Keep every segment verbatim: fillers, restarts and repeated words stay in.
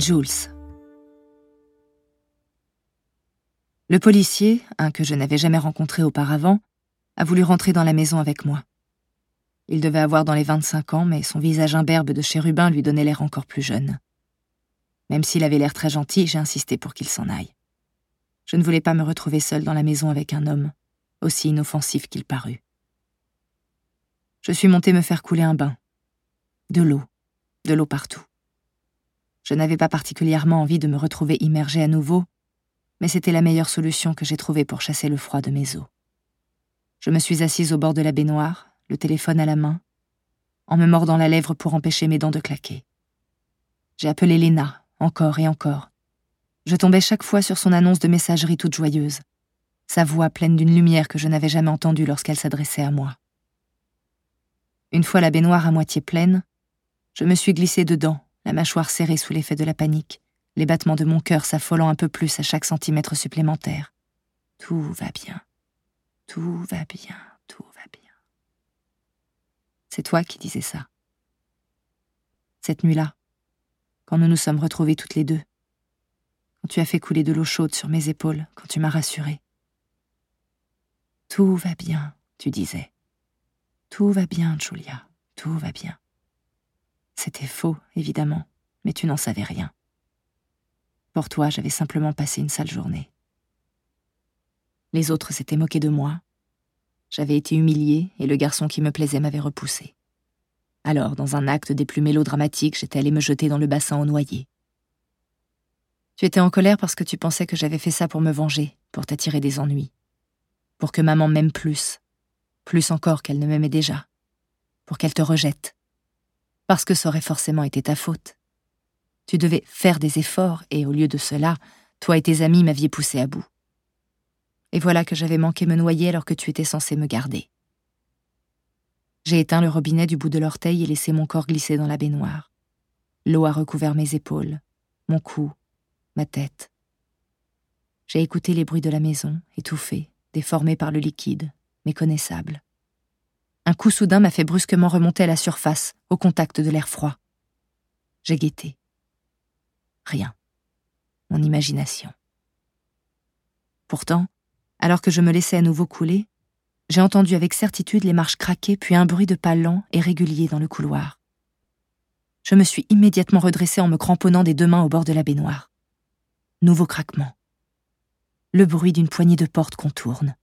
Jules. Le policier, un que je n'avais jamais rencontré auparavant, a voulu rentrer dans la maison avec moi. Il devait avoir dans les vingt-cinq ans, mais son visage imberbe de chérubin lui donnait l'air encore plus jeune. Même s'il avait l'air très gentil, j'ai insisté pour qu'il s'en aille. Je ne voulais pas me retrouver seule dans la maison avec un homme, aussi inoffensif qu'il parut. Je suis montée me faire couler un bain. De l'eau, de l'eau partout. Je n'avais pas particulièrement envie de me retrouver immergée à nouveau, mais c'était la meilleure solution que j'ai trouvée pour chasser le froid de mes os. Je me suis assise au bord de la baignoire, le téléphone à la main, en me mordant la lèvre pour empêcher mes dents de claquer. J'ai appelé Léna, encore et encore. Je tombais chaque fois sur son annonce de messagerie toute joyeuse, sa voix pleine d'une lumière que je n'avais jamais entendue lorsqu'elle s'adressait à moi. Une fois la baignoire à moitié pleine, je me suis glissée dedans, la mâchoire serrée sous l'effet de la panique, les battements de mon cœur s'affolant un peu plus à chaque centimètre supplémentaire. Tout va bien, tout va bien, tout va bien. C'est toi qui disais ça. Cette nuit-là, quand nous nous sommes retrouvés toutes les deux, quand tu as fait couler de l'eau chaude sur mes épaules, quand tu m'as rassurée. Tout va bien, tu disais. Tout va bien, Julia, tout va bien. C'était faux, évidemment, mais tu n'en savais rien. Pour toi, j'avais simplement passé une sale journée. Les autres s'étaient moqués de moi. J'avais été humiliée et le garçon qui me plaisait m'avait repoussée. Alors, dans un acte des plus mélodramatiques, j'étais allée me jeter dans le bassin aux noyés. Tu étais en colère parce que tu pensais que j'avais fait ça pour me venger, pour t'attirer des ennuis. Pour que maman m'aime plus, plus encore qu'elle ne m'aimait déjà. Pour qu'elle te rejette. Parce que ça aurait forcément été ta faute. Tu devais faire des efforts et au lieu de cela, toi et tes amis m'aviez poussé à bout. Et voilà que j'avais manqué me noyer alors que tu étais censé me garder. J'ai éteint le robinet du bout de l'orteil et laissé mon corps glisser dans la baignoire. L'eau a recouvert mes épaules, mon cou, ma tête. J'ai écouté les bruits de la maison, étouffés, déformés par le liquide, méconnaissables. Un coup soudain m'a fait brusquement remonter à la surface, au contact de l'air froid. J'ai guetté. Rien. Mon imagination. Pourtant, alors que je me laissais à nouveau couler, j'ai entendu avec certitude les marches craquer puis un bruit de pas lent et régulier dans le couloir. Je me suis immédiatement redressée en me cramponnant des deux mains au bord de la baignoire. Nouveau craquement. Le bruit d'une poignée de porte qu'on tourne.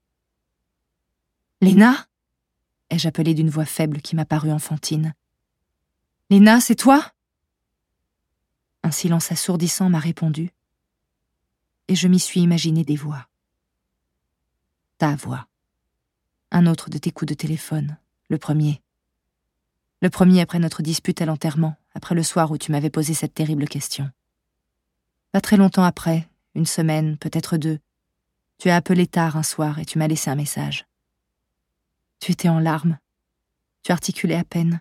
« Léna ?» ai-je appelé d'une voix faible qui m'a paru enfantine. « Léna, c'est toi ?» Un silence assourdissant m'a répondu, et je m'y suis imaginé des voix. Ta voix. Un autre de tes coups de téléphone, le premier. Le premier après notre dispute à l'enterrement, après le soir où tu m'avais posé cette terrible question. Pas très longtemps après, une semaine, peut-être deux, tu as appelé tard un soir et tu m'as laissé un message. Tu étais en larmes. Tu articulais à peine.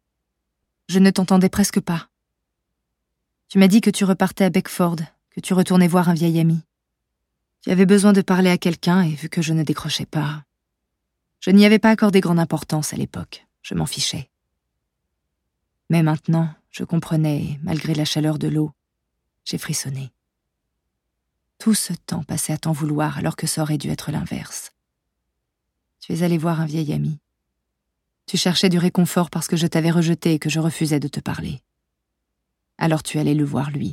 Je ne t'entendais presque pas. Tu m'as dit que tu repartais à Beckford, que tu retournais voir un vieil ami. Tu avais besoin de parler à quelqu'un et vu que je ne décrochais pas... Je n'y avais pas accordé grande importance à l'époque, je m'en fichais. Mais maintenant, je comprenais et, malgré la chaleur de l'eau, j'ai frissonné. Tout ce temps passé à t'en vouloir alors que ça aurait dû être l'inverse. Tu es allé voir un vieil ami. Tu cherchais du réconfort parce que je t'avais rejeté et que je refusais de te parler. Alors tu allais le voir lui.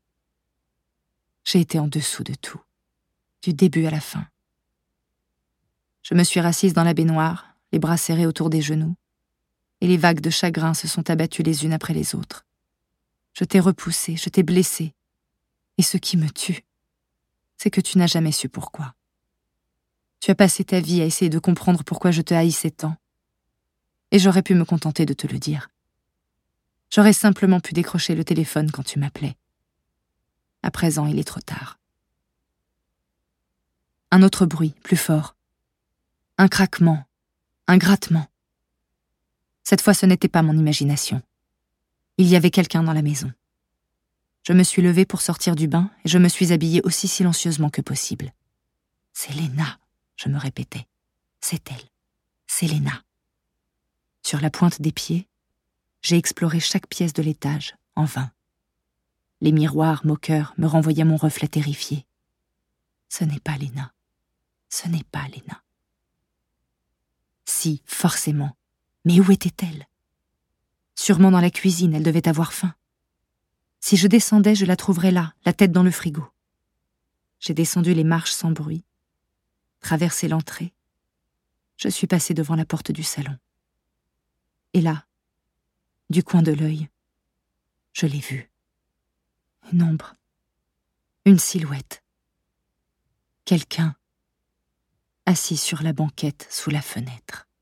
J'ai été en dessous de tout, du début à la fin. Je me suis rassise dans la baignoire, les bras serrés autour des genoux, et les vagues de chagrin se sont abattues les unes après les autres. Je t'ai repoussée, je t'ai blessée. Et ce qui me tue, c'est que tu n'as jamais su pourquoi. Tu as passé ta vie à essayer de comprendre pourquoi je te haïssais tant. Et j'aurais pu me contenter de te le dire. J'aurais simplement pu décrocher le téléphone quand tu m'appelais. À présent, il est trop tard. Un autre bruit, plus fort. Un craquement, un grattement. Cette fois, ce n'était pas mon imagination. Il y avait quelqu'un dans la maison. Je me suis levée pour sortir du bain et je me suis habillée aussi silencieusement que possible. « C'est Léna », je me répétais. « C'est elle. C'est Léna. » Sur la pointe des pieds, j'ai exploré chaque pièce de l'étage, en vain. Les miroirs moqueurs me renvoyaient mon reflet terrifié. Ce n'est pas Léna. Ce n'est pas Léna. Si, forcément. Mais où était-elle? Sûrement dans la cuisine, elle devait avoir faim. Si je descendais, je la trouverais là, la tête dans le frigo. J'ai descendu les marches sans bruit, traversé l'entrée. Je suis passée devant la porte du salon. Et là, du coin de l'œil, je l'ai vue. Une ombre, une silhouette. Quelqu'un assis sur la banquette sous la fenêtre.